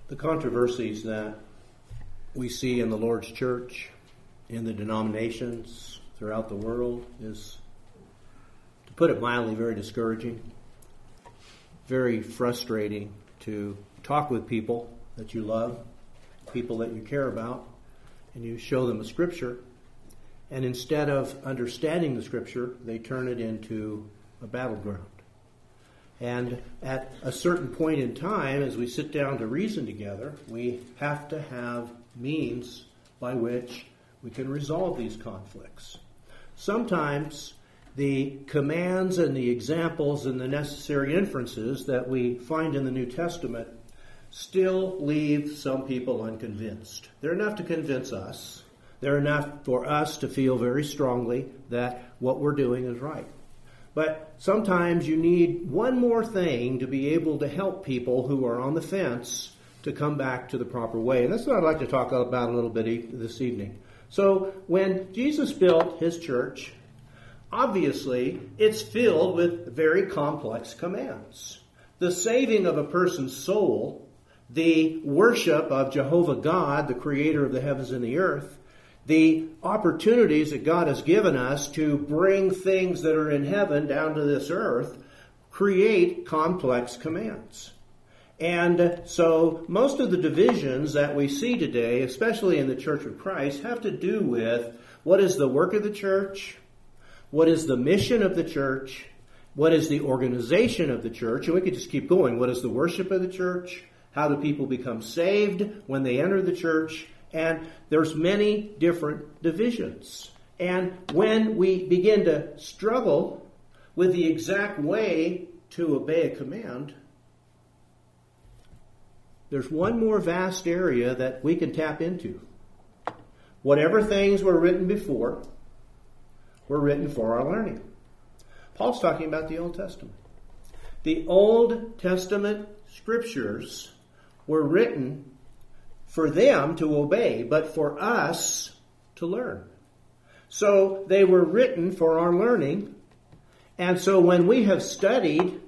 The controversies that we see in the Lord's church, in the denominations throughout the world, is, to put it mildly, very discouraging, very frustrating to talk with people that you love, people that you care about, and you show them a scripture, and instead of understanding the scripture, they turn it into a battleground. And at a certain point in time, as we sit down to reason together, we have to have means by which we can resolve these conflicts. Sometimes the commands and the examples and the necessary inferences that we find in the New Testament still leave some people unconvinced. They're enough to convince us. They're enough for us to feel very strongly that what we're doing is right. But sometimes you need one more thing to be able to help people who are on the fence to come back to the proper way. And that's what I'd like to talk about a little bit this evening. So when Jesus built his church, obviously it's filled with very complex commands. The saving of a person's soul, the worship of Jehovah God, the creator of the heavens and the earth, the opportunities that God has given us to bring things that are in heaven down to this earth create complex commands. And so most of the divisions that we see today, especially in the Church of Christ, have to do with what is the work of the church, what is the mission of the church, what is the organization of the church, and we could just keep going. What is the worship of the church? How do people become saved when they enter the church? And there's many different divisions. And when we begin to struggle with the exact way to obey a command, there's one more vast area that we can tap into. Whatever things were written before were written for our learning. Paul's talking about the Old Testament. The Old Testament scriptures were written for them to obey, but for us to learn. So they were written for our learning. And so when we have studied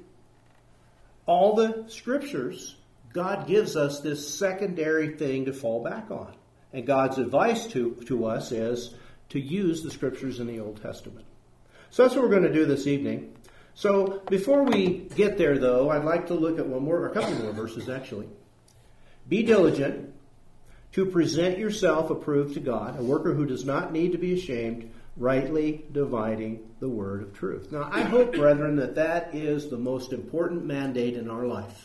all the scriptures, God gives us this secondary thing to fall back on. And God's advice to us is to use the scriptures in the Old Testament. So that's what we're going to do this evening. So before we get there, though, I'd like to look at a couple more verses, actually. Be diligent to present yourself approved to God, a worker who does not need to be ashamed, rightly dividing the word of truth. Now, I hope, brethren, that is the most important mandate in our life.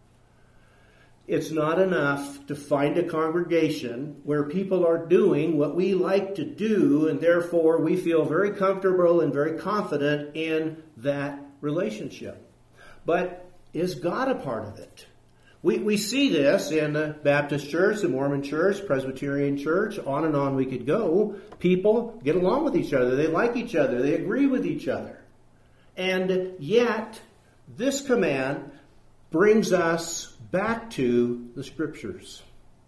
It's not enough to find a congregation where people are doing what we like to do, and therefore we feel very comfortable and very confident in that relationship. But is God a part of it? We see this in the Baptist church, the Mormon church, Presbyterian church, on and on we could go. People get along with each other. They like each other. They agree with each other. And yet, this command brings us back to the scriptures.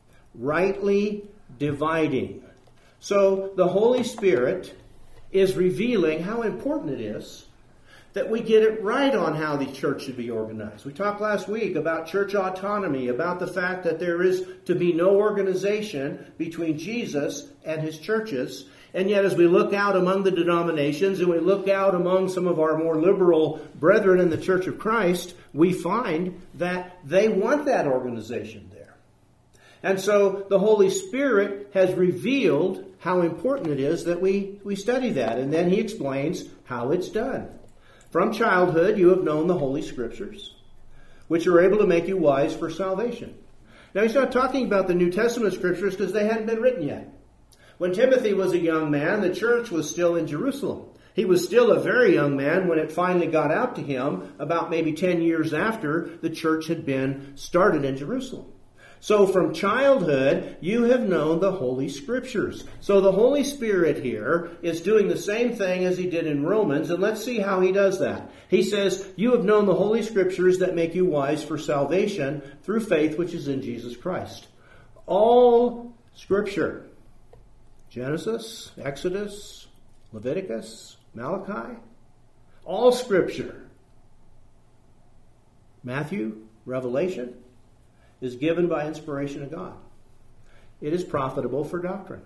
Rightly dividing. So the Holy Spirit is revealing how important it is that we get it right on how the church should be organized. We talked last week about church autonomy, about the fact that there is to be no organization between Jesus and his churches. And yet as we look out among the denominations and we look out among some of our more liberal brethren in the Church of Christ, we find that they want that organization there. And so the Holy Spirit has revealed how important it is that we study that. And then he explains how it's done. From childhood, you have known the Holy Scriptures, which are able to make you wise for salvation. Now, he's not talking about the New Testament Scriptures because they hadn't been written yet. When Timothy was a young man, the church was still in Jerusalem. He was still a very young man when it finally got out to him about maybe 10 years after the church had been started in Jerusalem. So from childhood, you have known the Holy Scriptures. So the Holy Spirit here is doing the same thing as he did in Romans, and let's see how he does that. He says, you have known the Holy Scriptures that make you wise for salvation through faith which is in Jesus Christ. All Scripture, Genesis, Exodus, Leviticus, Malachi, all Scripture, Matthew, Revelation, is given by inspiration of God. It is profitable for doctrine.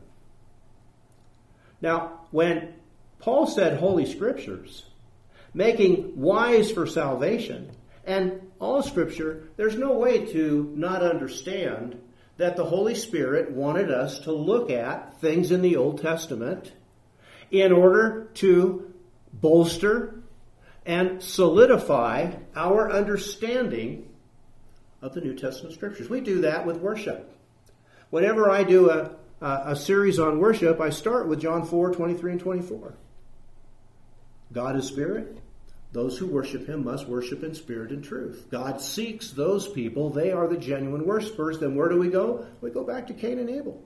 Now, when Paul said Holy Scriptures, making wise for salvation, and all Scripture, there's no way to not understand that the Holy Spirit wanted us to look at things in the Old Testament in order to bolster and solidify our understanding of the New Testament Scriptures. We do that with worship. Whenever I do a series on worship, I start with John 4:23 and 24. God is spirit. Those who worship him must worship in spirit and truth. God seeks those people. They are the genuine worshipers. Then where do we go? We go back to Cain and Abel.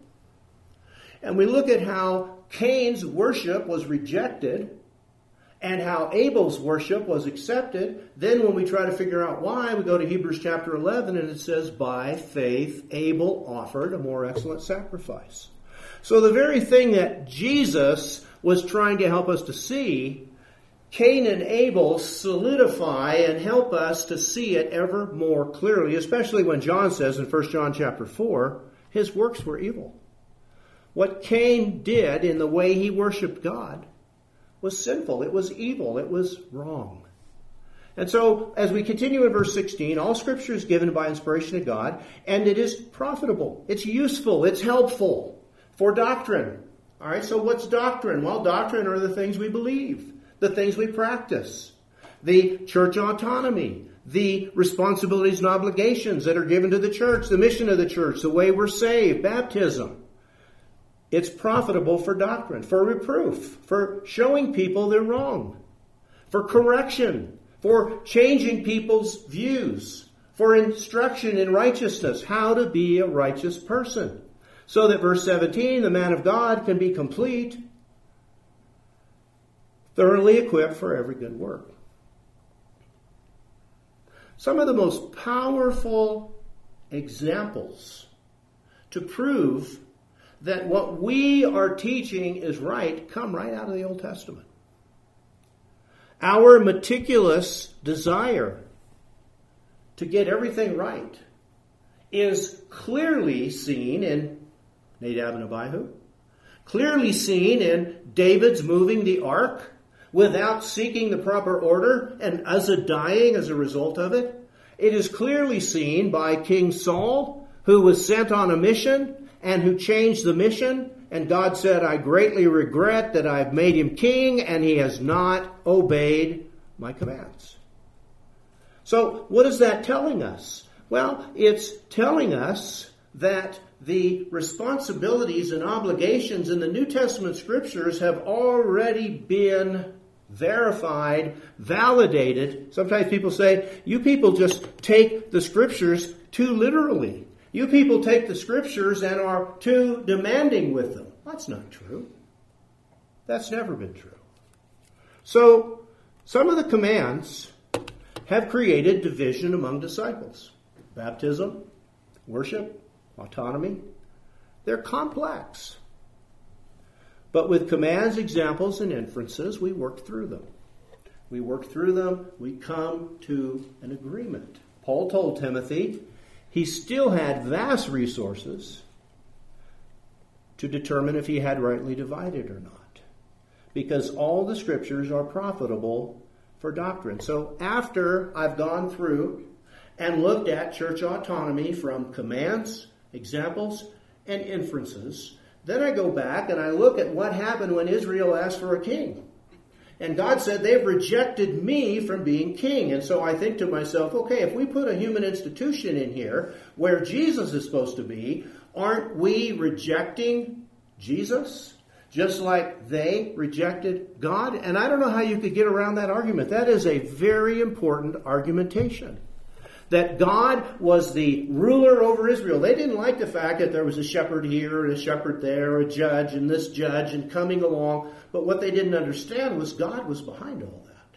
And we look at how Cain's worship was rejected and how Abel's worship was accepted. Then when we try to figure out why, we go to Hebrews chapter 11, and it says, by faith Abel offered a more excellent sacrifice. So the very thing that Jesus was trying to help us to see, Cain and Abel solidify and help us to see it ever more clearly, especially when John says in 1 John chapter 4, his works were evil. What Cain did in the way he worshiped God was sinful. It was evil. It was wrong. And so, as we continue in verse 16, all Scripture is given by inspiration of God, and it is profitable. It's useful. It's helpful for doctrine. All right, so what's doctrine? Well, doctrine are the things we believe, the things we practice, the church autonomy, the responsibilities and obligations that are given to the church, the mission of the church, the way we're saved, baptism. It's profitable for doctrine, for reproof, for showing people they're wrong, for correction, for changing people's views, for instruction in righteousness, how to be a righteous person. So that verse 17, the man of God can be complete, thoroughly equipped for every good work. Some of the most powerful examples to prove that what we are teaching is right come right out of the Old Testament. Our meticulous desire to get everything right is clearly seen in Nadab and Abihu, clearly seen in David's moving the ark without seeking the proper order and Uzzah dying as a result of it. It is clearly seen by King Saul, who was sent on a mission and who changed the mission, and God said, I greatly regret that I've made him king, and he has not obeyed my commands. So what is that telling us? Well, it's telling us that the responsibilities and obligations in the New Testament Scriptures have already been verified, validated. Sometimes people say, you people just take the Scriptures too literally. You people take the Scriptures and are too demanding with them. That's not true. That's never been true. So, some of the commands have created division among disciples. Baptism, worship, autonomy. They're complex. But with commands, examples, and inferences, we work through them. We work through them. We come to an agreement. Paul told Timothy, he still had vast resources to determine if he had rightly divided or not. Because all the Scriptures are profitable for doctrine. So after I've gone through and looked at church autonomy from commands, examples, and inferences, then I go back and I look at what happened when Israel asked for a king. And God said, they've rejected me from being king. And so I think to myself, okay, if we put a human institution in here where Jesus is supposed to be, aren't we rejecting Jesus? Just like they rejected God? And I don't know how you could get around that argument. That is a very important argumentation. That God was the ruler over Israel. They didn't like the fact that there was a shepherd here and a shepherd there, a judge and this judge and coming along. But what they didn't understand was God was behind all that.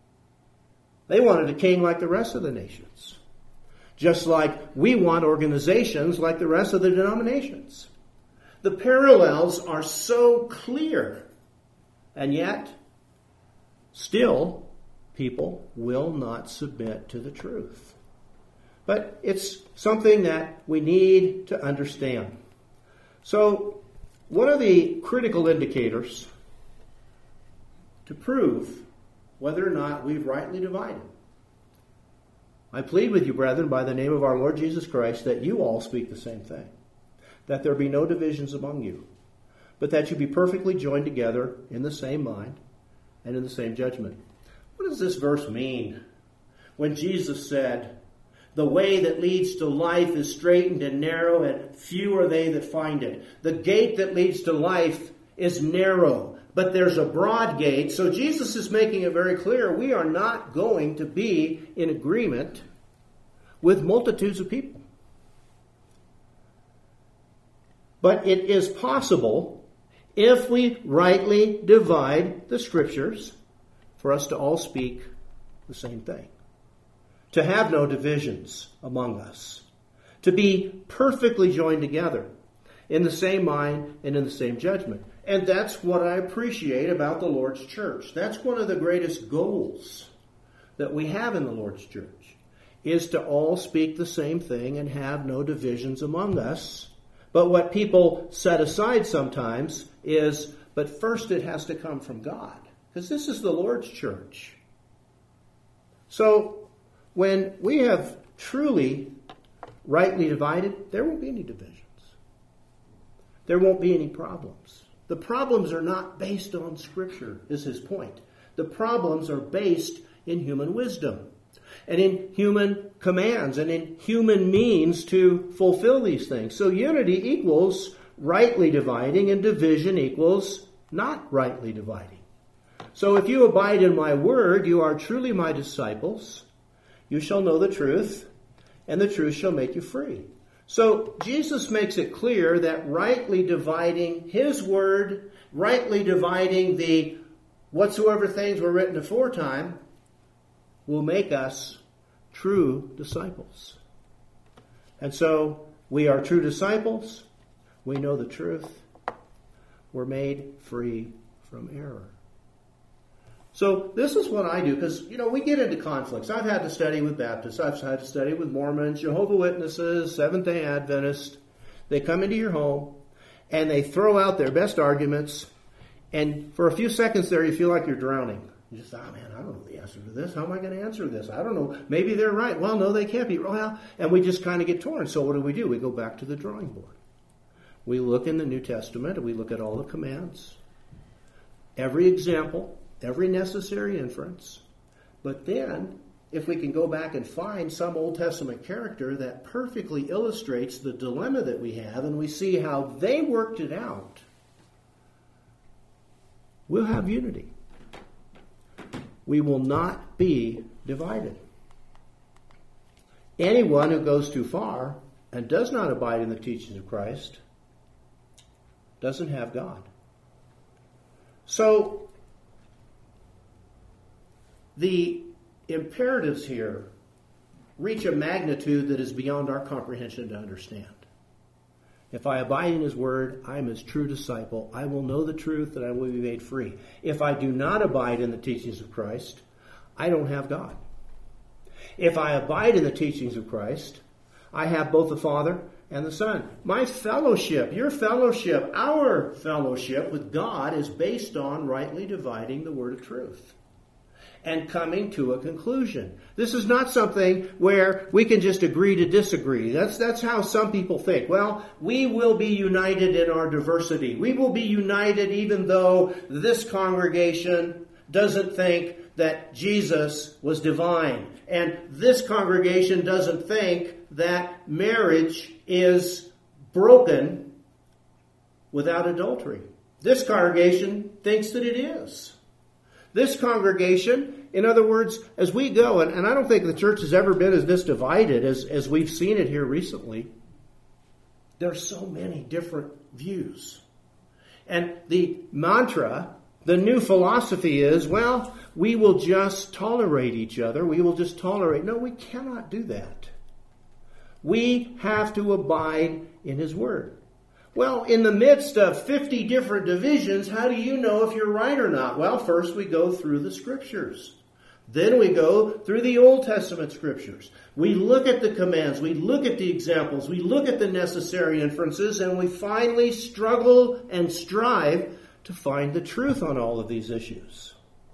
They wanted a king like the rest of the nations. Just like we want organizations like the rest of the denominations. The parallels are so clear. And yet, still, people will not submit to the truth. But it's something that we need to understand. So, one of the critical indicators to prove whether or not we've rightly divided. I plead with you, brethren, by the name of our Lord Jesus Christ, that you all speak the same thing, that there be no divisions among you, but that you be perfectly joined together in the same mind and in the same judgment. What does this verse mean when Jesus said, the way that leads to life is straitened and narrow, and few are they that find it? The gate that leads to life is narrow, but there's a broad gate. So Jesus is making it very clear we are not going to be in agreement with multitudes of people. But it is possible, if we rightly divide the Scriptures, for us to all speak the same thing. To have no divisions among us. To be perfectly joined together in the same mind and in the same judgment. And that's what I appreciate about the Lord's church. That's one of the greatest goals that we have in the Lord's church, is to all speak the same thing and have no divisions among us. But what people set aside sometimes is, but first it has to come from God. Because this is the Lord's church. So, when we have truly rightly divided, there won't be any divisions. There won't be any problems. The problems are not based on Scripture, is his point. The problems are based in human wisdom and in human commands and in human means to fulfill these things. So unity equals rightly dividing, and division equals not rightly dividing. So if you abide in my word, you are truly my disciples. You shall know the truth, and the truth shall make you free. So Jesus makes it clear that rightly dividing his word, rightly dividing the whatsoever things were written aforetime, will make us true disciples. And so we are true disciples. We know the truth. We're made free from error. So this is what I do, because, we get into conflicts. I've had to study with Baptists. I've had to study with Mormons, Jehovah's Witnesses, Seventh-day Adventists. They come into your home, and they throw out their best arguments, and for a few seconds there, you feel like you're drowning. You just, man, I don't know the answer to this. How am I going to answer this? I don't know. Maybe they're right. Well, no, they can't be. Well, and we just kind of get torn. So what do? We go back to the drawing board. We look in the New Testament, and we look at all the commands, every example, every necessary inference. But then, if we can go back and find some Old Testament character that perfectly illustrates the dilemma that we have, and we see how they worked it out, we'll have unity. We will not be divided. Anyone who goes too far and does not abide in the teachings of Christ doesn't have God. So, the imperatives here reach a magnitude that is beyond our comprehension to understand. If I abide in his word, I am his true disciple. I will know the truth and I will be made free. If I do not abide in the teachings of Christ, I don't have God. If I abide in the teachings of Christ, I have both the Father and the Son. My fellowship, your fellowship, our fellowship with God is based on rightly dividing the word of truth and coming to a conclusion. This is not something where we can just agree to disagree. That's how some people think. Well, we will be united in our diversity. We will be united even though this congregation doesn't think that Jesus was divine. And this congregation doesn't think that marriage is broken without adultery. This congregation thinks that it is. This congregation, in other words, as we go, and I don't think the church has ever been as this divided as we've seen it here recently. There are so many different views. And the mantra, the new philosophy is, well, we will just tolerate each other. We will just tolerate. No, we cannot do that. We have to abide in his word. Well, in the midst of 50 different divisions, how do you know if you're right or not? Well, first we go through the scriptures. Then we go through the Old Testament scriptures. We look at the commands, we look at the examples, we look at the necessary inferences, and we finally struggle and strive to find the truth on all of these issues.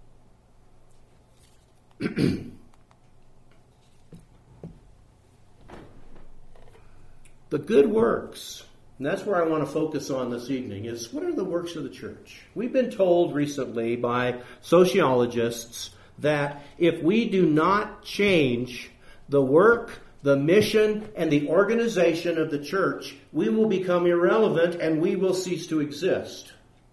The good works, and that's where I want to focus on this evening, is what are the works of the church? We've been told recently by sociologists that if we do not change the work, the mission, and the organization of the church, we will become irrelevant and we will cease to exist.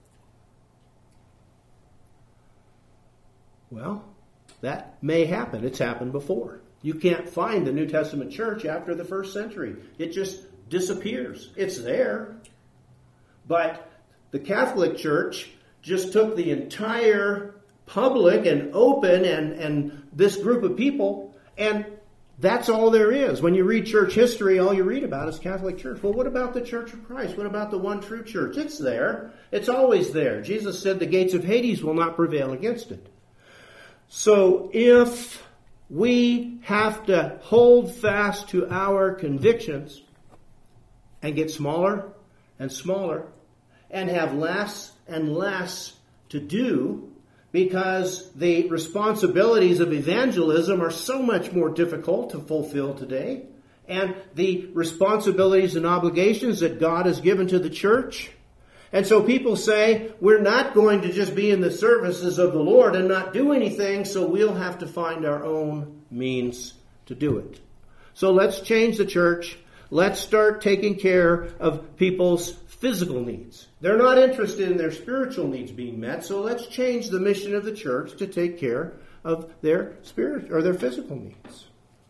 Well, that may happen. It's happened before. You can't find the New Testament church after the first century. It just disappears. It's there. But the Catholic Church just took the entire public and open and this group of people, and that's all there is. When you read church history, all you read about is Catholic Church. Well, what about the Church of Christ? What about the one true church? It's there. It's always there. Jesus said the gates of Hades will not prevail against it. So if we have to hold fast to our convictions and get smaller and smaller and have less and less to do because the responsibilities of evangelism are so much more difficult to fulfill today, and the responsibilities and obligations that God has given to the church. And so people say, we're not going to just be in the services of the Lord and not do anything, so we'll have to find our own means to do it. So let's change the church. Let's start taking care of people's physical needs. They're not interested in their spiritual needs being met, so let's change the mission of the church to take care of their spirit or their physical needs.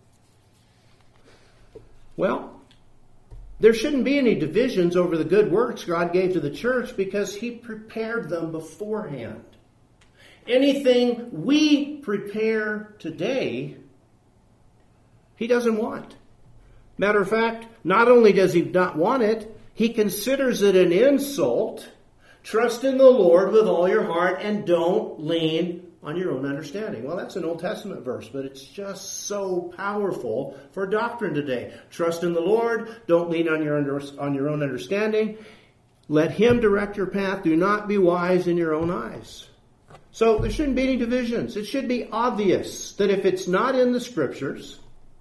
Well, there shouldn't be any divisions over the good works God gave to the church because He prepared them beforehand. Anything we prepare today, He doesn't want. Matter of fact, not only does He not want it, He considers it an insult. Trust in the Lord with all your heart and don't lean on your own understanding. Well, that's an Old Testament verse, but it's just so powerful for doctrine today. Trust in the Lord. Don't lean on your own understanding. Let Him direct your path. Do not be wise in your own eyes. So there shouldn't be any divisions. It should be obvious that if it's not in the Scriptures,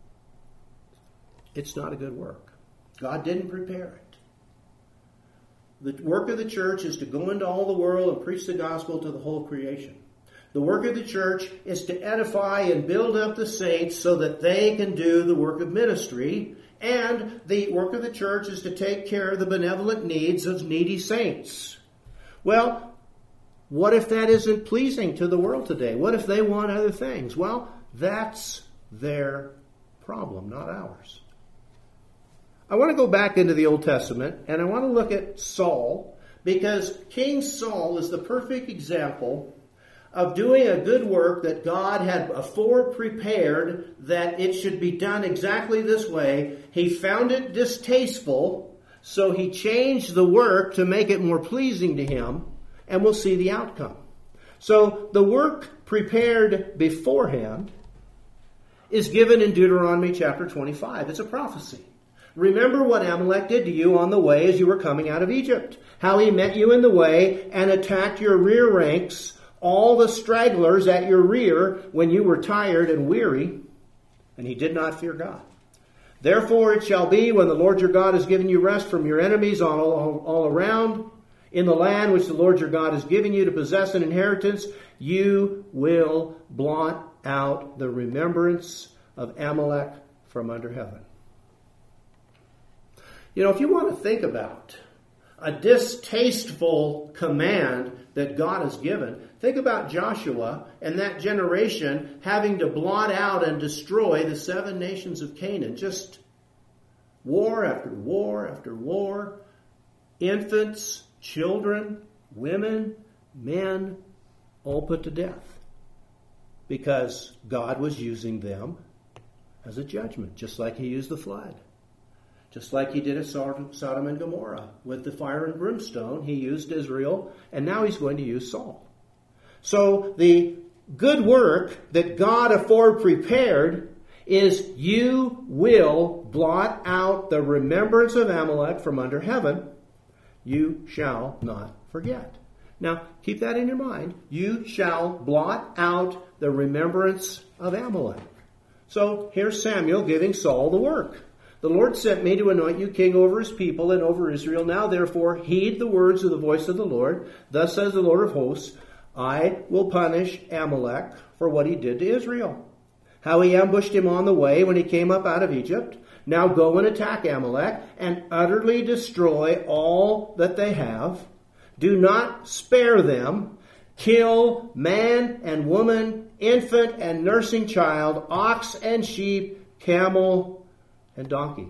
it's not a good work. God didn't prepare it. The work of the church is to go into all the world and preach the gospel to the whole creation. The work of the church is to edify and build up the saints so that they can do the work of ministry. And the work of the church is to take care of the benevolent needs of needy saints. Well, what if that isn't pleasing to the world today? What if they want other things? Well, that's their problem, not ours. I want to go back into the Old Testament, and I want to look at Saul, because King Saul is the perfect example of doing a good work that God had afore prepared that it should be done exactly this way. He found it distasteful, so he changed the work to make it more pleasing to him, and we'll see the outcome. So the work prepared beforehand is given in Deuteronomy chapter 25. It's a prophecy. Remember what Amalek did to you on the way as you were coming out of Egypt. How he met you in the way and attacked your rear ranks, all the stragglers at your rear when you were tired and weary, and he did not fear God. Therefore it shall be when the Lord your God has given you rest from your enemies all around, in the land which the Lord your God has given you to possess an inheritance, you will blot out the remembrance of Amalek from under heaven. You know, if you want to think about a distasteful command that God has given, think about Joshua and that generation having to blot out and destroy the 7 nations of Canaan. Just war after war after war. Infants, children, women, men, all put to death. Because God was using them as a judgment, just like He used the flood. Just like He did at Sodom and Gomorrah. With the fire and brimstone, He used Israel, and now He's going to use Saul. So the good work that God afore prepared is you will blot out the remembrance of Amalek from under heaven. You shall not forget. Now, keep that in your mind. You shall blot out the remembrance of Amalek. So, here's Samuel giving Saul the work. The Lord sent me to anoint you king over his people and over Israel. Now, therefore, heed the words of the voice of the Lord. Thus says the Lord of hosts, I will punish Amalek for what he did to Israel. How he ambushed him on the way when he came up out of Egypt. Now go and attack Amalek and utterly destroy all that they have. Do not spare them. Kill man and woman, infant and nursing child, ox and sheep, camel and donkey.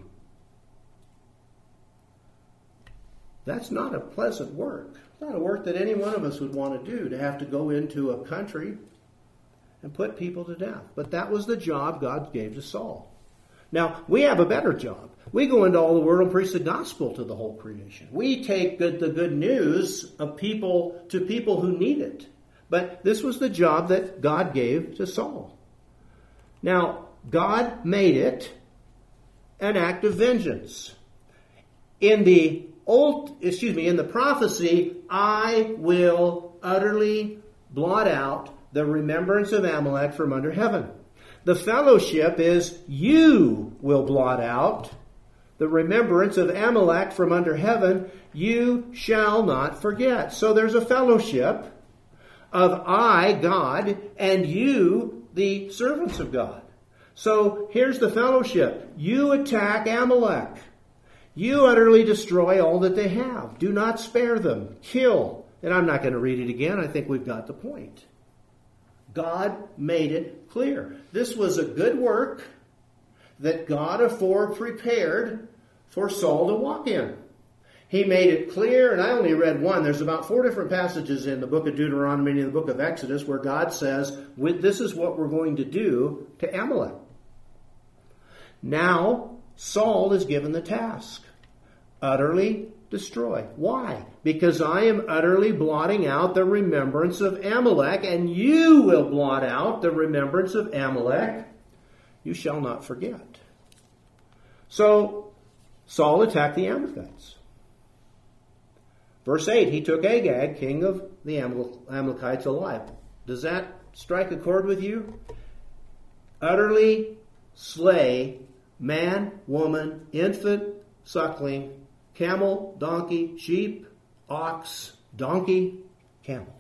That's not a pleasant work. It's not a work that any one of us would want to do, to have to go into a country and put people to death. But that was the job God gave to Saul. Now, we have a better job. We go into all the world and preach the gospel to the whole creation. We take the good news of people to people who need it. But this was the job that God gave to Saul. Now, God made it an act of vengeance. In the prophecy, I will utterly blot out the remembrance of Amalek from under heaven. The fellowship is you will blot out the remembrance of Amalek from under heaven. You shall not forget. So there's a fellowship of I, God, and you, the servants of God. So here's the fellowship. You attack Amalek. You utterly destroy all that they have. Do not spare them. Kill. And I'm not going to read it again. I think we've got the point. God made it clear. This was a good work that God afore prepared for Saul to walk in. He made it clear, and I only read one. There's about 4 different passages in the book of Deuteronomy and in the book of Exodus where God says, this is what we're going to do to Amalek. Now, Saul is given the task. Utterly destroy. Why? Because I am utterly blotting out the remembrance of Amalek, and you will blot out the remembrance of Amalek. You shall not forget. So, Saul attacked the Amalekites. Verse 8, he took Agag, king of the Amalekites, alive. Does that strike a chord with you? Utterly slay man, woman, infant, suckling, camel, donkey, sheep, ox, donkey, camel.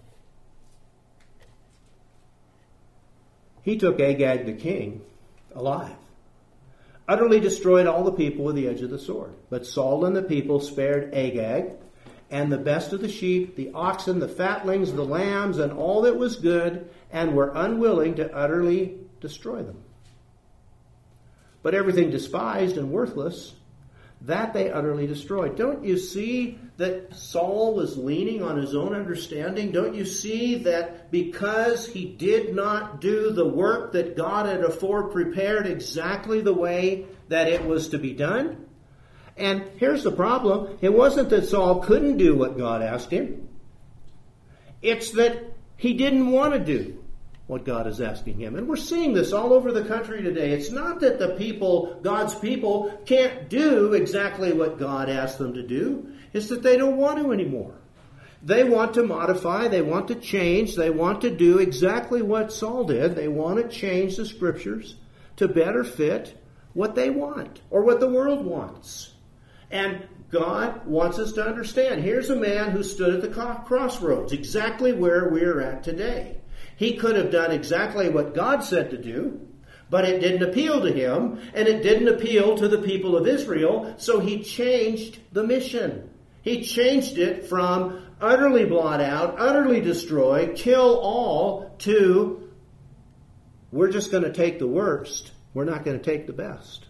He took Agag the king alive. Utterly destroyed all the people with the edge of the sword. But Saul and the people spared Agag, and the best of the sheep, the oxen, the fatlings, the lambs, and all that was good, and were unwilling to utterly destroy them. But everything despised and worthless, that they utterly destroyed. Don't you see that Saul was leaning on his own understanding? Don't you see that because he did not do the work that God had afore prepared exactly the way that it was to be done? And here's the problem. It wasn't that Saul couldn't do what God asked him. It's that he didn't want to do what God is asking him. And we're seeing this all over the country today. It's not that the people, God's people, can't do exactly what God asked them to do. It's that they don't want to anymore. They want to modify, they want to change, they want to do exactly what Saul did. They want to change the scriptures to better fit what they want or what the world wants. And God wants us to understand. Here's a man who stood at the crossroads, exactly where we're at today. He could have done exactly what God said to do, but it didn't appeal to him, and it didn't appeal to the people of Israel, so he changed the mission. He changed it from utterly blot out, utterly destroy, kill all, to we're just going to take the worst. We're not going to take the best.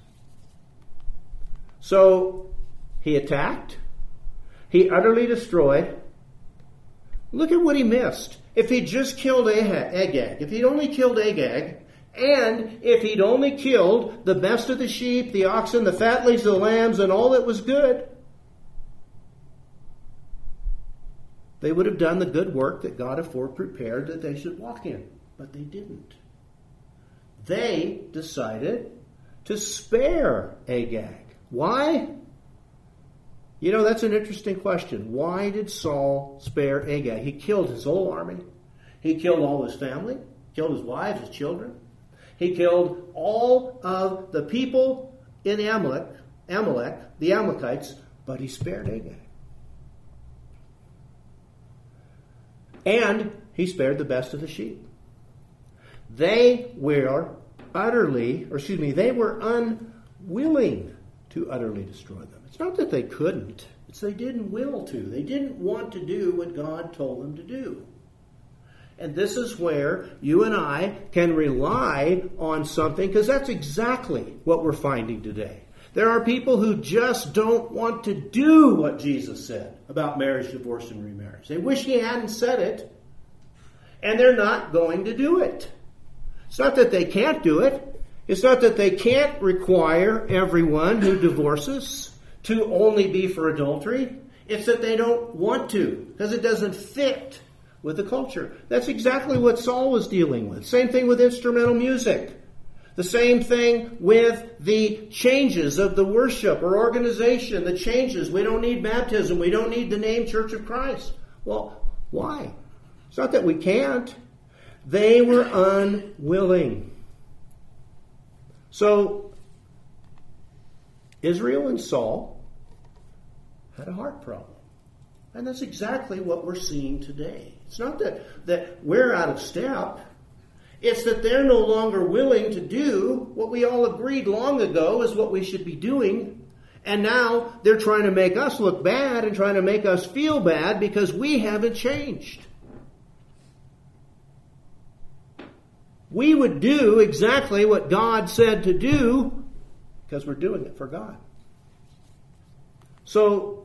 So he attacked. He utterly destroyed. Look at what he missed. If he'd just killed Agag, if he'd only killed Agag, and if he'd only killed the best of the sheep, the oxen, the fatlings, the lambs, and all that was good, they would have done the good work that God afore prepared that they should walk in. But they didn't. They decided to spare Agag. Why? You know, that's an interesting question. Why did Saul spare Agag? He killed his whole army. He killed all his family, killed his wives, his children. He killed all of the people in Amalek, the Amalekites, but he spared Agag. And he spared the best of the sheep. They were unwilling to utterly destroy them. It's not that they couldn't. It's they didn't will to. They didn't want to do what God told them to do. And this is where you and I can rely on something, because that's exactly what we're finding today. There are people who just don't want to do what Jesus said about marriage, divorce, and remarriage. They wish he hadn't said it, and they're not going to do it. It's not that they can't do it. It's not that they can't require everyone who divorces to only be for adultery. It's that they don't want to, because it doesn't fit with the culture. That's exactly what Saul was dealing with. Same thing with instrumental music. The same thing with the changes of the worship or organization. The changes. We don't need baptism. We don't need the name Church of Christ. Well, why? It's not that we can't. They were unwilling. So, Israel and Saul had a heart problem. And that's exactly what we're seeing today. It's not that we're out of step. It's that they're no longer willing to do what we all agreed long ago is what we should be doing. And now they're trying to make us look bad and trying to make us feel bad because we haven't changed. We would do exactly what God said to do because we're doing it for God. So,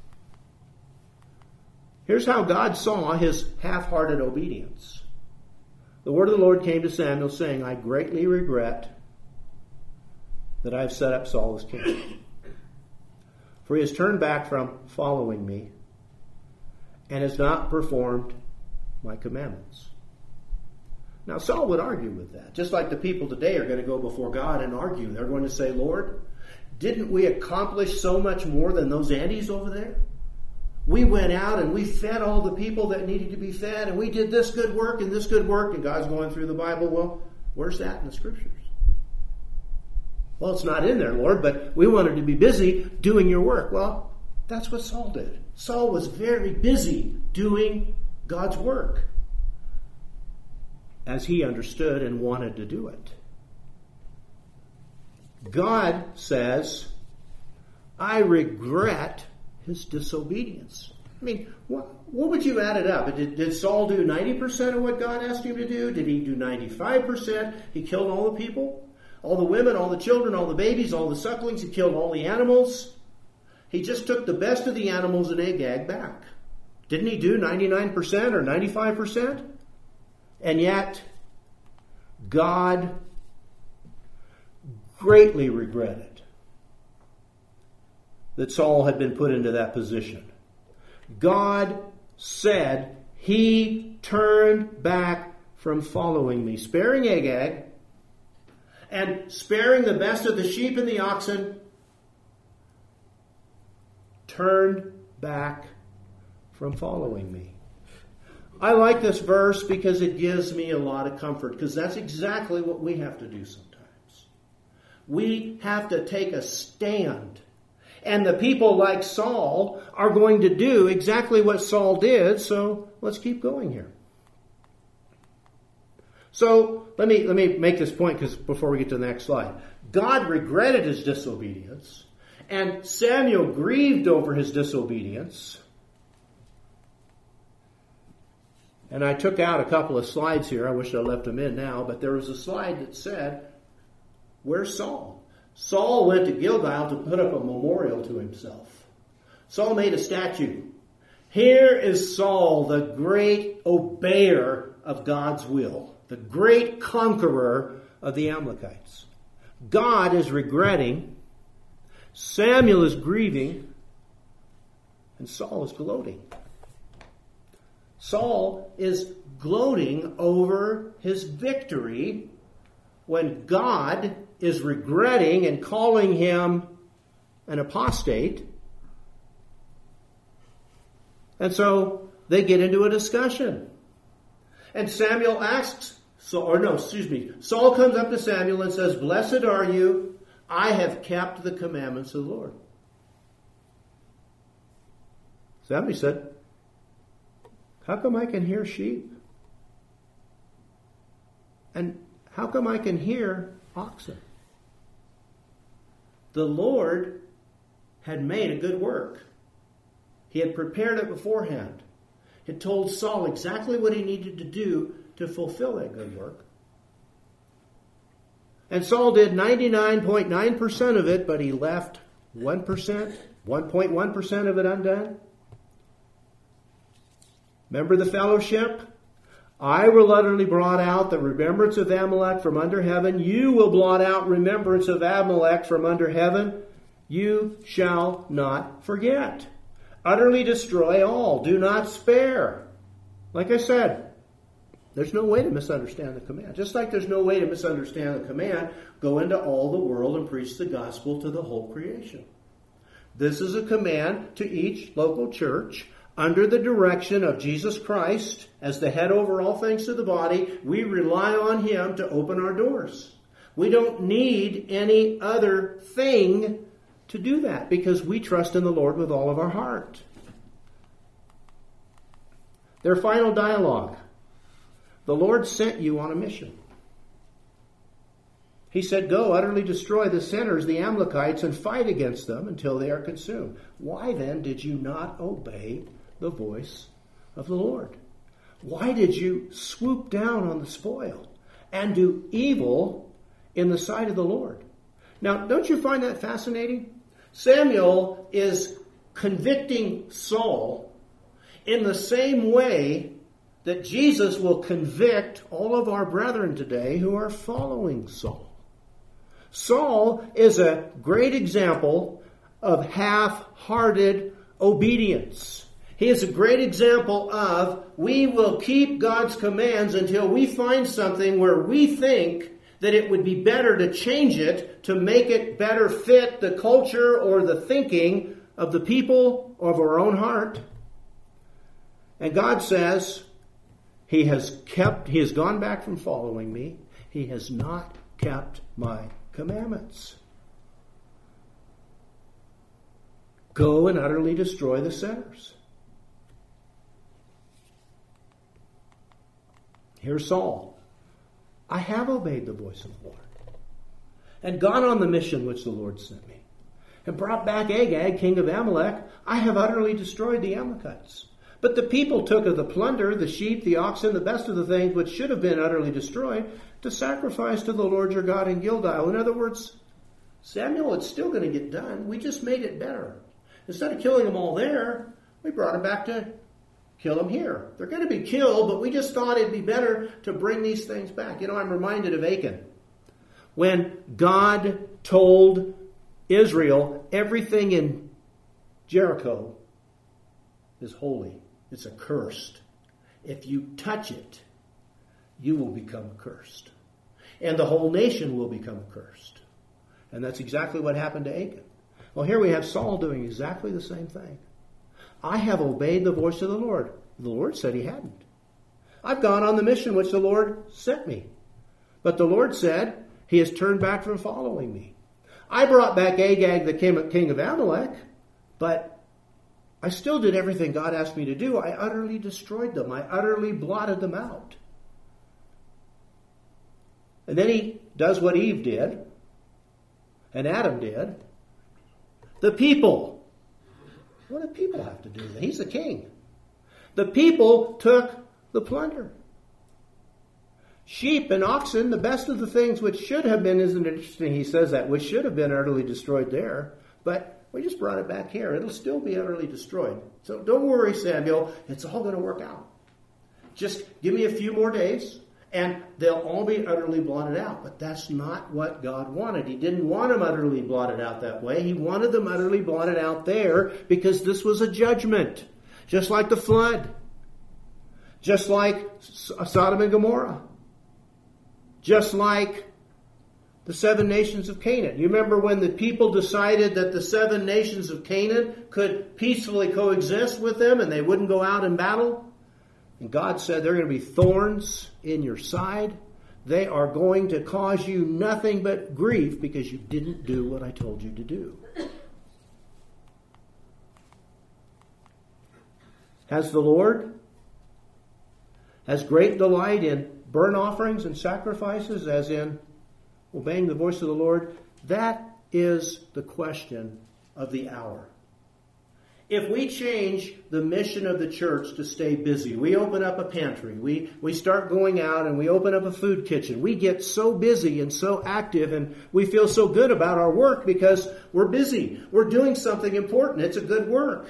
here's how God saw his half-hearted obedience. The word of the Lord came to Samuel saying, I greatly regret that I have set up Saul as king. For he has turned back from following me and has not performed my commandments. Now, Saul would argue with that. Just like the people today are going to go before God and argue. They're going to say, Lord, didn't we accomplish so much more than those Andes over there? We went out and we fed all the people that needed to be fed, and we did this good work and this good work, and God's going through the Bible. Well, where's that in the Scriptures? Well, it's not in there, Lord, but we wanted to be busy doing your work. Well, that's what Saul did. Saul was very busy doing God's work as he understood and wanted to do it. God says, I regret his disobedience. I mean, what would you add it up? Did Saul do 90% of what God asked him to do? Did he do 95%? He killed all the people, all the women, all the children, all the babies, all the sucklings. He killed all the animals. He just took the best of the animals and Agag back. Didn't he do 99% or 95%? And yet, God greatly regretted that Saul had been put into that position. God said he turned back from following me, sparing Agag and sparing the best of the sheep and the oxen, turned back from following me. I like this verse because it gives me a lot of comfort, because that's exactly what we have to do sometimes. We have to take a stand. And the people like Saul are going to do exactly what Saul did, so let's keep going here. So let me make this point because before we get to the next slide. God regretted his disobedience, and Samuel grieved over his disobedience. And I took out a couple of slides here. I wish I left them in now, but there was a slide that said, where's Saul? Saul went to Gilgal to put up a memorial to himself. Saul made a statue. Here is Saul, the great obeyer of God's will, the great conqueror of the Amalekites. God is regretting, Samuel is grieving, and Saul is gloating. Saul is gloating over his victory when God is regretting and calling him an apostate. And so they get into a discussion. And Saul comes up to Samuel and says, "Blessed are you, I have kept the commandments of the Lord." Samuel said, "How come I can hear sheep? And how come I can hear oxen?" The Lord had made a good work. He had prepared it beforehand. He had told Saul exactly what he needed to do to fulfill that good work. And Saul did 99.9% of it, but he left 1.1% of it undone. Remember the fellowship? "I will utterly blot out the remembrance of Amalek from under heaven. You will blot out remembrance of Amalek from under heaven. You shall not forget. Utterly destroy all. Do not spare." Like I said, there's no way to misunderstand the command. Just like there's no way to misunderstand the command, go into all the world and preach the gospel to the whole creation. This is a command to each local church under the direction of Jesus Christ as the head over all things to the body. We rely on Him to open our doors. We don't need any other thing to do that because we trust in the Lord with all of our heart. Their final dialogue. "The Lord sent you on a mission. He said, 'Go, utterly destroy the sinners, the Amalekites, and fight against them until they are consumed.' Why then did you not obey the voice of the Lord? Why did you swoop down on the spoil and do evil in the sight of the Lord?" Now, don't you find that fascinating? Samuel is convicting Saul in the same way that Jesus will convict all of our brethren today who are following Saul. Saul is a great example of half-hearted obedience. He is a great example of we will keep God's commands until we find something where we think that it would be better to change it to make it better fit the culture or the thinking of the people of our own heart. And God says, He has gone back from following me. He has not kept my commandments. Go and utterly destroy the sinners. Here's Saul. "I have obeyed the voice of the Lord and gone on the mission which the Lord sent me and brought back Agag, king of Amalek. I have utterly destroyed the Amalekites. But the people took of the plunder, the sheep, the oxen, the best of the things which should have been utterly destroyed to sacrifice to the Lord your God in Gilgal." In other words, Samuel, it's still going to get done. We just made it better. Instead of killing them all there, we brought them back to kill them here. They're going to be killed, but we just thought it'd be better to bring these things back. You know, I'm reminded of Achan. When God told Israel everything in Jericho is holy. It's accursed. If you touch it, you will become accursed. And the whole nation will become accursed. And that's exactly what happened to Achan. Well, here we have Saul doing exactly the same thing. "I have obeyed the voice of the Lord." The Lord said he hadn't. "I've gone on the mission which the Lord sent me." But the Lord said, "He has turned back from following me." "I brought back Agag, the king of Amalek, but I still did everything God asked me to do. I utterly destroyed them. I utterly blotted them out." And then he does what Eve did and Adam did. The people. What do people have to do? He's the king. The people took the plunder. Sheep and oxen, the best of the things which should have been, isn't it interesting he says that, which should have been utterly destroyed there, but we just brought it back here. It'll still be utterly destroyed. So don't worry, Samuel. It's all going to work out. Just give me a few more days, and they'll all be utterly blotted out. But that's not what God wanted. He didn't want them utterly blotted out that way. He wanted them utterly blotted out there because this was a judgment, just like the flood. Just like Sodom and Gomorrah. Just like the 7 nations of Canaan. You remember when the people decided that the 7 nations of Canaan could peacefully coexist with them and they wouldn't go out in battle? And God said they're going to be thorns in your side. They are going to cause you nothing but grief because you didn't do what I told you to do. Has the Lord has great delight in burnt offerings and sacrifices as in obeying the voice of the Lord? That is the question of the hour. If we change the mission of the church to stay busy, we open up a pantry, we start going out and we open up a food kitchen. We get so busy and so active and we feel so good about our work because we're busy. We're doing something important. It's a good work.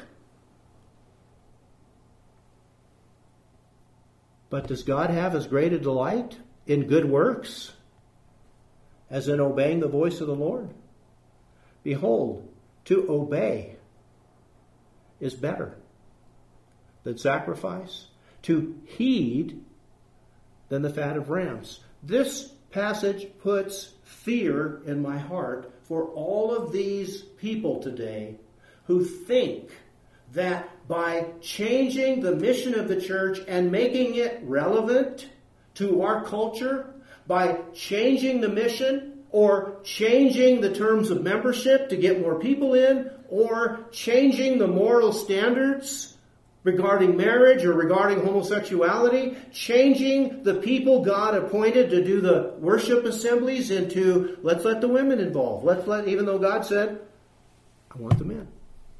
But does God have as great a delight in good works as in obeying the voice of the Lord? Behold, to obey is better than sacrifice, to heed than the fat of rams. This passage puts fear in my heart for all of these people today who think that by changing the mission of the church and making it relevant to our culture, by changing the mission or changing the terms of membership to get more people in, or changing the moral standards regarding marriage or regarding homosexuality, changing the people God appointed to do the worship assemblies into, let's let the women involved. Even though God said, I want the men.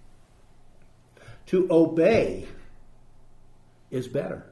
To obey is better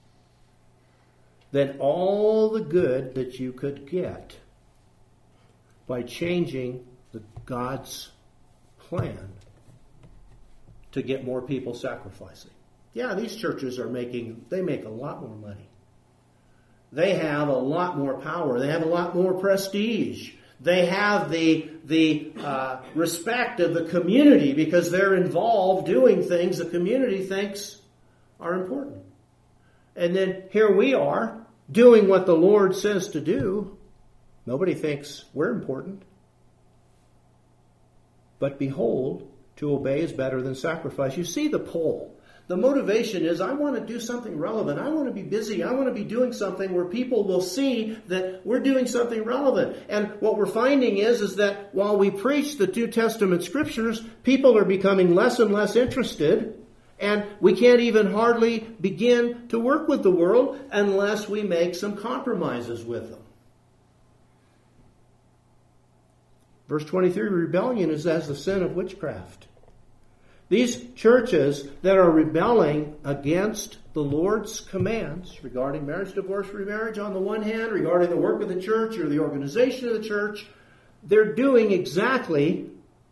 than all the good that you could get by changing God's plan to get more people sacrificing. Yeah, these churches they make a lot more money. They have a lot more power. They have a lot more prestige. They have the respect of the community because they're involved doing things the community thinks are important. And then here we are doing what the Lord says to do. Nobody thinks we're important. But behold, to obey is better than sacrifice. You see the pull. The motivation is, I want to do something relevant. I want to be busy. I want to be doing something where people will see that we're doing something relevant. And what we're finding is that while we preach the New Testament scriptures, people are becoming less and less interested. And we can't even hardly begin to work with the world unless we make some compromises with them. Verse 23, rebellion is as the sin of witchcraft. These churches that are rebelling against the Lord's commands regarding marriage, divorce, remarriage on the one hand, regarding the work of the church or the organization of the church, they're doing exactly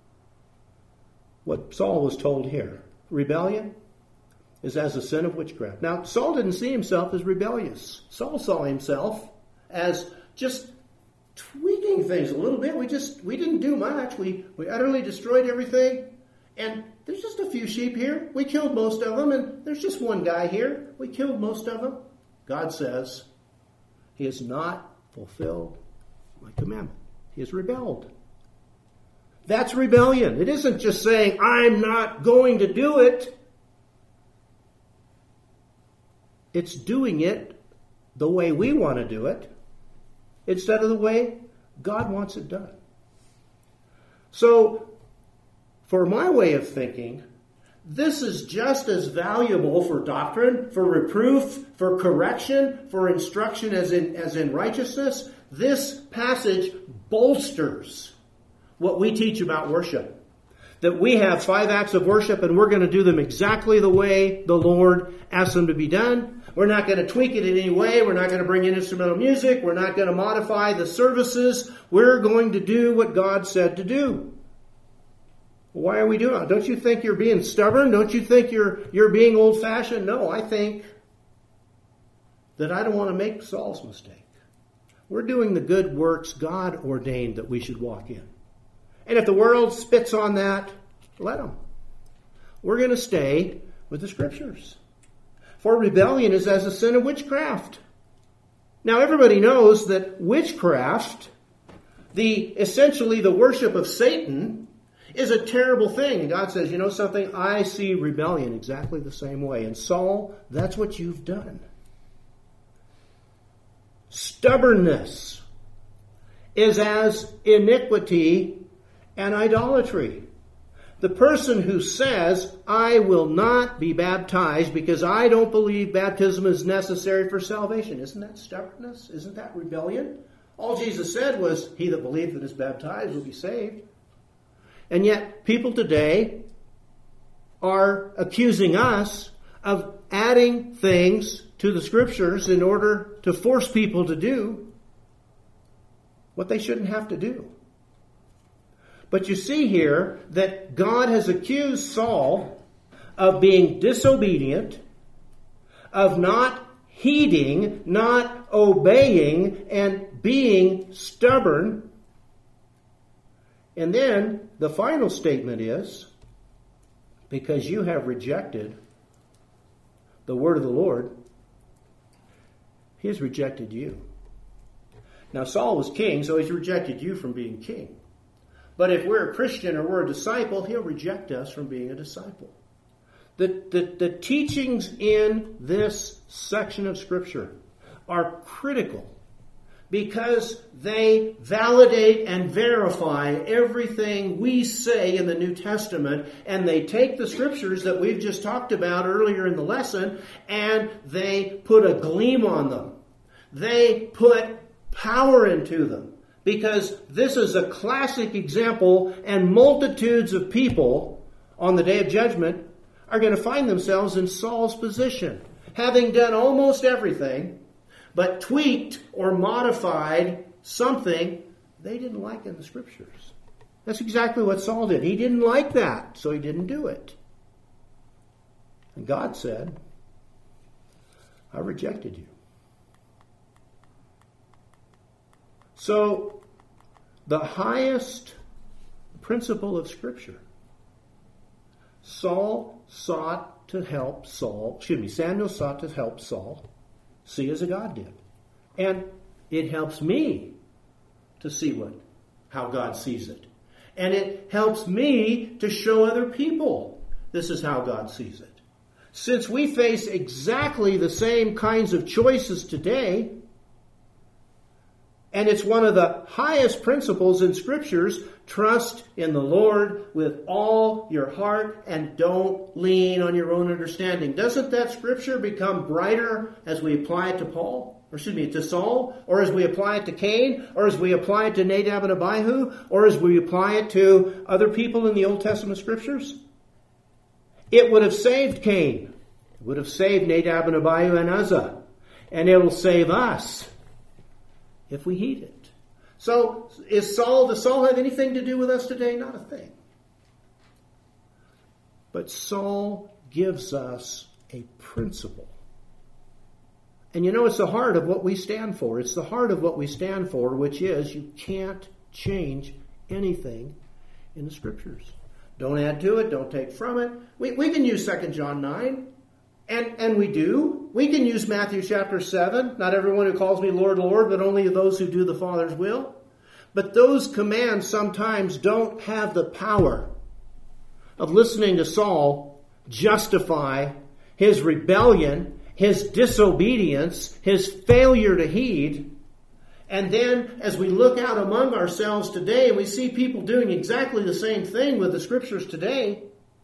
what Saul was told here. Rebellion is as a sin of witchcraft. Now, Saul didn't see himself as rebellious. Saul saw himself as just tweaking things a little bit. We didn't do much. We utterly destroyed everything. And there's just a few sheep here. We killed most of them. And there's just one guy here. We killed most of them. God says he has not fulfilled my commandment. He has rebelled. That's rebellion. It isn't just saying, I'm not going to do it. It's doing it the way we want to do it instead of the way God wants it done. So, for my way of thinking, this is just as valuable for doctrine, for reproof, for correction, for instruction as in righteousness. This passage bolsters what we teach about worship. That we have 5 acts of worship and we're going to do them exactly the way the Lord asked them to be done. We're not going to tweak it in any way. We're not going to bring in instrumental music. We're not going to modify the services. We're going to do what God said to do. Why are we doing it? Don't you think you're being stubborn? Don't you think you're being old-fashioned? No, I think that I don't want to make Saul's mistake. We're doing the good works God ordained that we should walk in. And if the world spits on that, let them. We're going to stay with the Scriptures. For rebellion is as a sin of witchcraft. Now everybody knows that witchcraft, essentially the worship of Satan, is a terrible thing. And God says, you know something? I see rebellion exactly the same way. And Saul, that's what you've done. Stubbornness is as iniquity and idolatry. The person who says, I will not be baptized because I don't believe baptism is necessary for salvation. Isn't that stubbornness? Isn't that rebellion? All Jesus said was, he that believeth and is baptized will be saved. And yet, people today are accusing us of adding things to the Scriptures in order to force people to do what they shouldn't have to do. But you see here that God has accused Saul of being disobedient, of not heeding, not obeying, and being stubborn. And then the final statement is, because you have rejected the word of the Lord, he has rejected you. Now Saul was king, so he's rejected you from being king. But if we're a Christian or we're a disciple, he'll reject us from being a disciple. The teachings in this section of Scripture are critical because they validate and verify everything we say in the New Testament, and they take the Scriptures that we've just talked about earlier in the lesson, and they put a gleam on them. They put power into them. Because this is a classic example, and multitudes of people on the day of judgment are going to find themselves in Saul's position, having done almost everything, but tweaked or modified something they didn't like in the Scriptures. That's exactly what Saul did. He didn't like that, so he didn't do it. And God said, I rejected you. So, the highest principle of Scripture, Samuel sought to help Saul see as a God did. And it helps me to see how God sees it. And it helps me to show other people this is how God sees it. Since we face exactly the same kinds of choices today, and it's one of the highest principles in Scriptures, trust in the Lord with all your heart and don't lean on your own understanding. Doesn't that Scripture become brighter as we apply it to Saul, or as we apply it to Cain, or as we apply it to Nadab and Abihu, or as we apply it to other people in the Old Testament Scriptures? It would have saved Cain. It would have saved Nadab and Abihu and Uzzah. And it will save us if we heed it. So, does Saul have anything to do with us today? Not a thing. But Saul gives us a principle. And you know, it's the heart of what we stand for. It's the heart of what we stand for, which is you can't change anything in the Scriptures. Don't add to it. Don't take from it. We can use 2 John 9. And we do. We can use Matthew chapter 7. Not everyone who calls me Lord, Lord, but only those who do the Father's will. But those commands sometimes don't have the power of listening to Saul justify his rebellion, his disobedience, his failure to heed. And then as we look out among ourselves today and we see people doing exactly the same thing with the Scriptures today,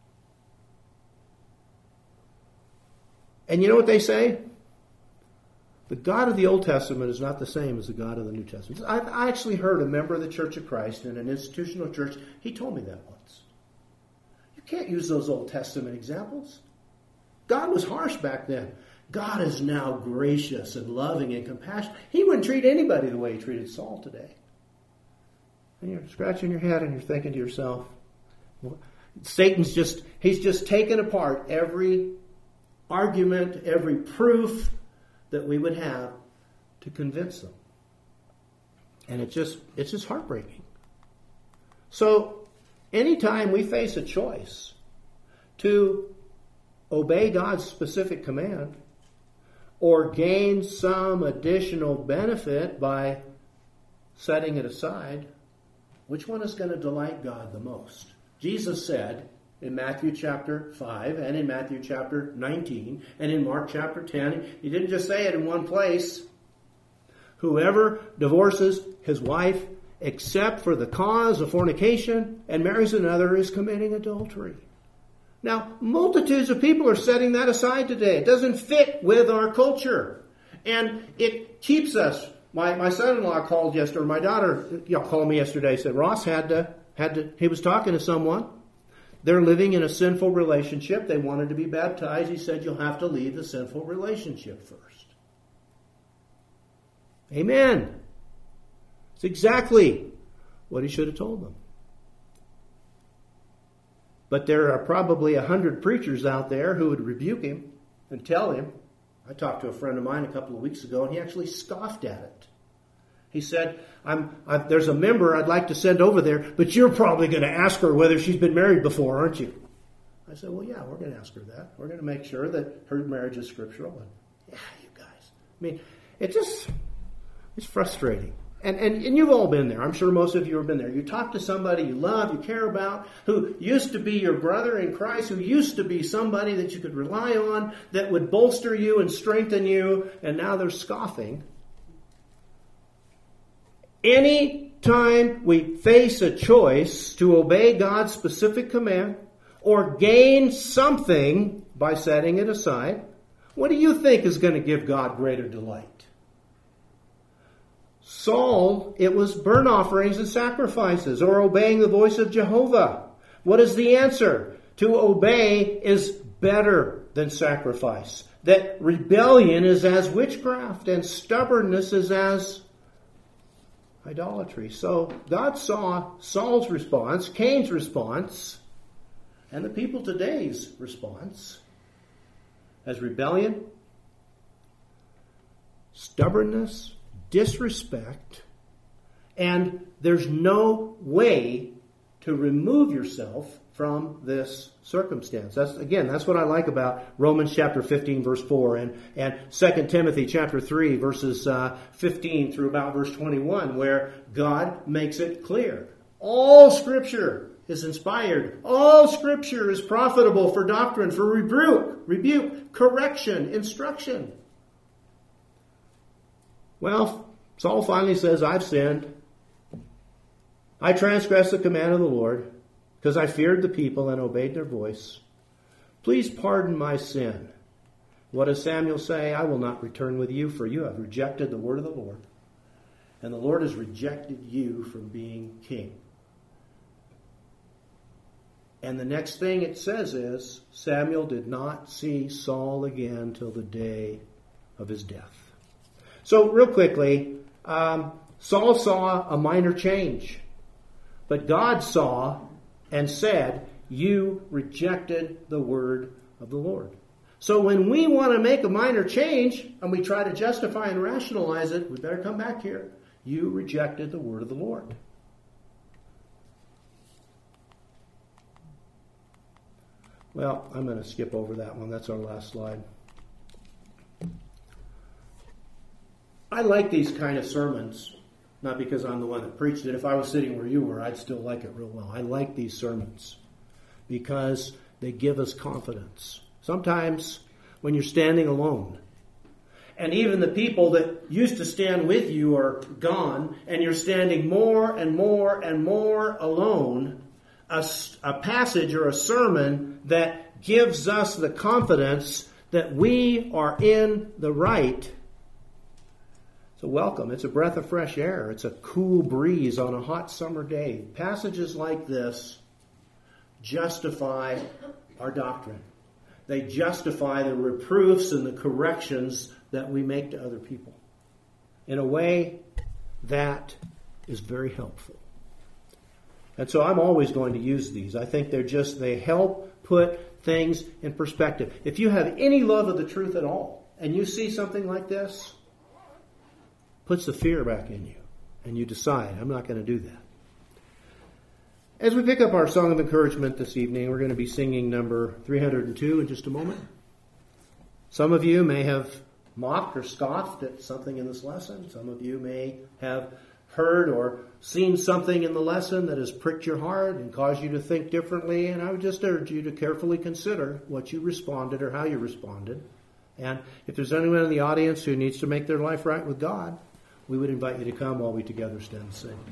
and you know what they say? The God of the Old Testament is not the same as the God of the New Testament. I actually heard a member of the Church of Christ in an institutional church, he told me that once. You can't use those Old Testament examples. God was harsh back then. God is now gracious and loving and compassionate. He wouldn't treat anybody the way he treated Saul today. And you're scratching your head and you're thinking to yourself, Satan's he's just taken apart every argument, every proof that we would have to convince them. And it's just heartbreaking. So anytime we face a choice to obey God's specific command or gain some additional benefit by setting it aside, which one is going to delight God the most? Jesus said in Matthew chapter 5 and in Matthew chapter 19 and in Mark chapter 10, he didn't just say it in one place. Whoever divorces his wife except for the cause of fornication and marries another is committing adultery. Now, multitudes of people are setting that aside today. It doesn't fit with our culture. And it keeps us. My son-in-law called yesterday, or my daughter called me yesterday, said Ross he was talking to someone. They're living in a sinful relationship. They wanted to be baptized. He said, you'll have to leave the sinful relationship first. Amen. It's exactly what he should have told them. But there are probably 100 preachers out there who would rebuke him and tell him. I talked to a friend of mine a couple of weeks ago, and he actually scoffed at it. He said, there's a member I'd like to send over there, but you're probably going to ask her whether she's been married before, aren't you? I said, well, yeah, we're going to ask her that. We're going to make sure that her marriage is scriptural. And yeah, you guys. I mean, it's frustrating. And you've all been there. I'm sure most of you have been there. You talk to somebody you love, you care about, who used to be your brother in Christ, who used to be somebody that you could rely on, that would bolster you and strengthen you, and now they're scoffing. Any time we face a choice to obey God's specific command or gain something by setting it aside, what do you think is going to give God greater delight? Saul, it was burnt offerings and sacrifices, or obeying the voice of Jehovah. What is the answer? To obey is better than sacrifice. That rebellion is as witchcraft, and stubbornness is as idolatry. So God saw Saul's response, Cain's response, and the people today's response as rebellion, stubbornness, disrespect, and there's no way to remove yourself from this circumstance. That's what I like about Romans chapter 15 verse 4 and 2 Timothy chapter 3 verses 15 through about verse 21, where God makes it clear. All Scripture is inspired. All Scripture is profitable for doctrine, for rebuke, correction, instruction. Well, Saul finally says, I've sinned. I transgressed the command of the Lord because I feared the people and obeyed their voice. Please pardon my sin. What does Samuel say? I will not return with you, for you have rejected the word of the Lord, and the Lord has rejected you from being king. And the next thing it says is, Samuel did not see Saul again till the day of his death. So real quickly, Saul saw a minor change. But God saw and said, you rejected the word of the Lord. So when we want to make a minor change and we try to justify and rationalize it, we better come back here. You rejected the word of the Lord. Well, I'm going to skip over that one. That's our last slide. I like these kind of sermons, not because I'm the one that preached it. If I was sitting where you were, I'd still like it real well. I like these sermons because they give us confidence. Sometimes when you're standing alone, and even the people that used to stand with you are gone, and you're standing more and more and more alone, a passage or a sermon that gives us the confidence that we are in the right. It's a welcome. It's a breath of fresh air. It's a cool breeze on a hot summer day. Passages like this justify our doctrine. They justify the reproofs and the corrections that we make to other people in a way that is very helpful. And so I'm always going to use these. I think they help put things in perspective. If you have any love of the truth at all, and you see something like this, puts the fear back in you, and you decide, I'm not going to do that. As we pick up our song of encouragement this evening, we're going to be singing number 302 in just a moment. Some of you may have mocked or scoffed at something in this lesson. Some of you may have heard or seen something in the lesson that has pricked your heart and caused you to think differently. And I would just urge you to carefully consider what you responded or how you responded. And if there's anyone in the audience who needs to make their life right with God, we would invite you to come while we together stand and sing.